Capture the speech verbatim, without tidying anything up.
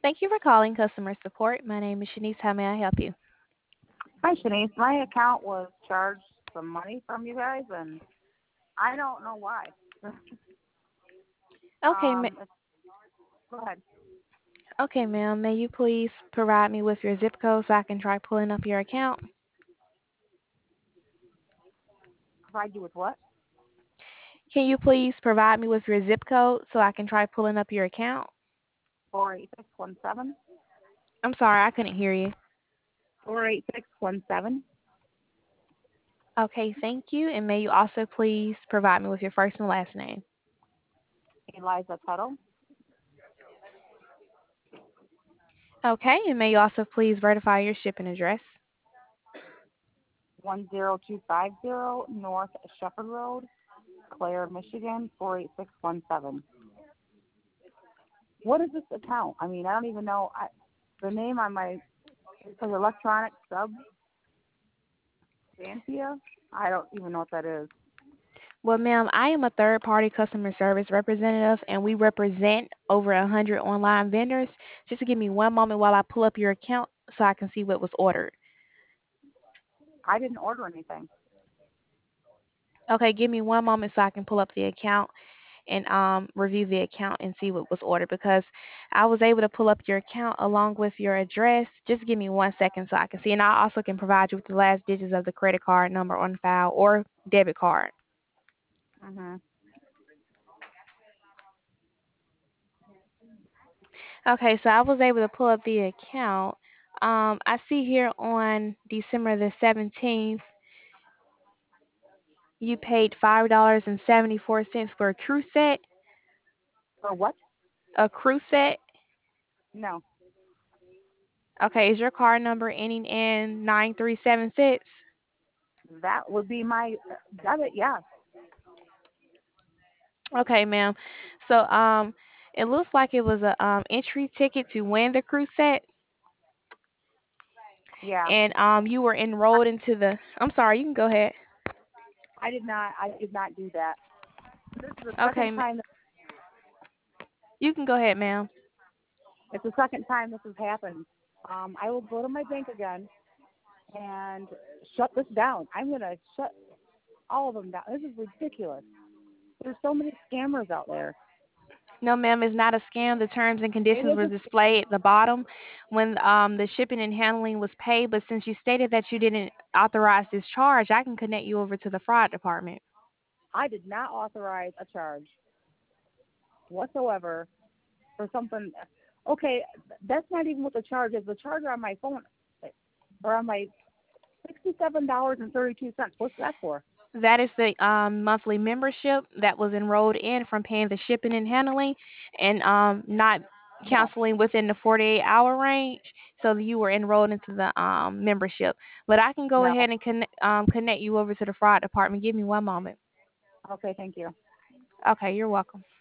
Thank you for calling customer support. My name is Shanice. How may I help you? Hi, Shanice. My account was charged some money from you guys, and I don't know why. Okay, ma- um, it's, Go ahead. okay, ma'am. May you please provide me with your zip code so I can try pulling up your account? Provide you with what? Can you please provide me with your zip code so I can try pulling up your account? Four eight six one seven. I'm sorry, I couldn't hear you. Four eight six one seven. Okay, thank you. And may you also please provide me with your first and last name? Eliza Tuttle. Okay, and may you also please verify your shipping address? One zero two five zero North Shepherd Road, Clare, Michigan. Four eight six one seven. What is this account? I mean, I don't even know. I, the name on my it says electronic sub Xanthia. I don't even know what that is. Well, ma'am, I am a third-party customer service representative, and we represent over a hundred online vendors. Just give me one moment while I pull up your account so I can see what was ordered. I didn't order anything. Okay, give me one moment so I can pull up the account and um review the account and see what was ordered because I was able to pull up your account along with your address. Just give me one second so I can see, and I also can provide you with the last digits of the credit card number on file or debit card. Mhm. Okay, so I was able to pull up the account. Um, I see here on December the seventeenth, you paid five dollars and seventy four cents for a crew set. For what? A crew set. No. Okay, is your card number ending in nine three seven six? That would be my debit, yes. Okay, ma'am. So um, it looks like it was a um entry ticket to win the crew set, Yeah. and um you were I, enrolled into the. I'm sorry, you can go ahead. I did not I did not do that. This is the Okay, second m- time you can go ahead, ma'am. it's the second time this has happened. Um, I will go to my bank again and shut this down. I'm gonna shut all of them down. This is ridiculous. There's so many scammers out there. No, ma'am, it's not a scam. The terms and It conditions is were a displayed at the bottom when um, the shipping and handling was paid. But since you stated that you didn't authorize this charge, I can connect you over to the fraud department. I did not authorize a charge whatsoever for something. Okay, that's not even what the charge is. The charge on my phone or on my sixty-seven dollars and thirty-two cents. What's that for? That is the um, monthly membership that was enrolled in from paying the shipping and handling and um, not No, canceling within the forty-eight hour range. So you were enrolled into the um, membership. But I can go no. ahead and connect, um, connect you over to the fraud department. Give me one moment. Okay, thank you. Okay, you're welcome.